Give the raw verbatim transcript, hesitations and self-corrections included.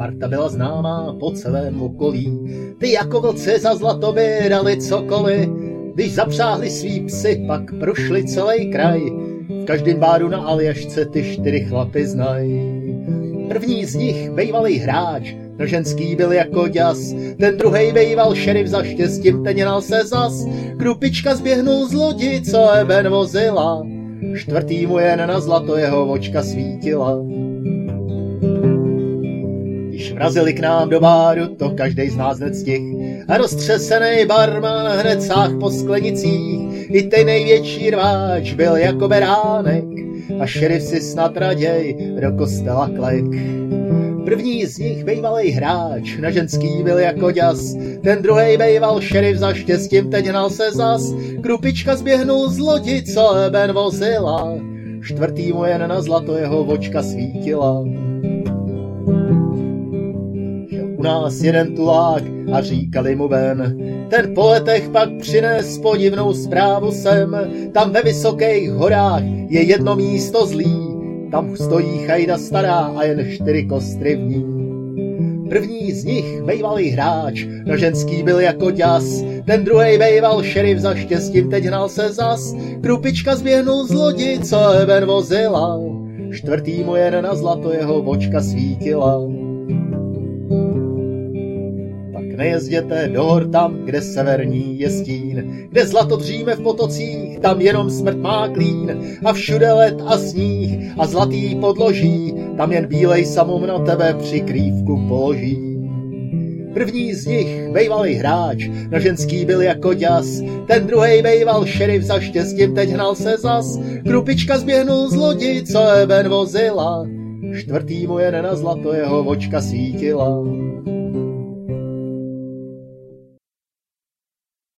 parta byla známá po celém okolí. Ty jako vlci za zlato by dali cokoliv, když zapřáhli svý psy, pak prošli celý kraj. V každém báru na Aljašce ty čtyři chlapy znají. První z nich bejvalý hráč, no ženský byl jako děs. Ten druhej bejval šerif, za štěstím ten jenal se zas. Krupička zběhnul z lodi, co eben vozila. Čtvrtý mu jen na zlato jeho očka svítila. Když vrazili k nám do báru, to každej z nás nectih. A roztřesenej barman hned sáh po sklenicích. I tej největší rváč byl jako beránek. A šerif si snad raděj do kostela klek. První z nich bejvalej hráč, na ženský byl jako děs. Ten druhej bejval šerif, za štěstím teď hnal se zas. Krupička zběhnul z lodi, co eben vozila. Čtvrtý mu jen na zlato jeho očka svítila. U nás jeden tulák a říkali mu ven. Ten po letech pak přines podivnou zprávu sem. Tam ve vysokých horách je jedno místo zlý. Tam stojí chajda stará a jen čtyři kostry v ní. První z nich bejvalý hráč, no ženský byl jako děs. Ten druhej bejval šerif, za štěstím teď hnal se zas. Krupička zběhnul z lodi, co eben vozila. Čtvrtý mu jen na zlato jeho očka svítila. Nejezděte do hor tam, kde severní je stín, kde zlato dříme v potocích, tam jenom smrt má klín. A všude led a sníh a zlatý podloží, tam jen bílej samum na tebe přikrývku položí. První z nich bejvalý hráč, na ženský byl jako děs. Ten druhej bejval šerif, za štěstím teď hnal se zas. Krupička zběhnul z lodi, co eben vozila. Čtvrtý mu jen na zlato jeho očka svítila.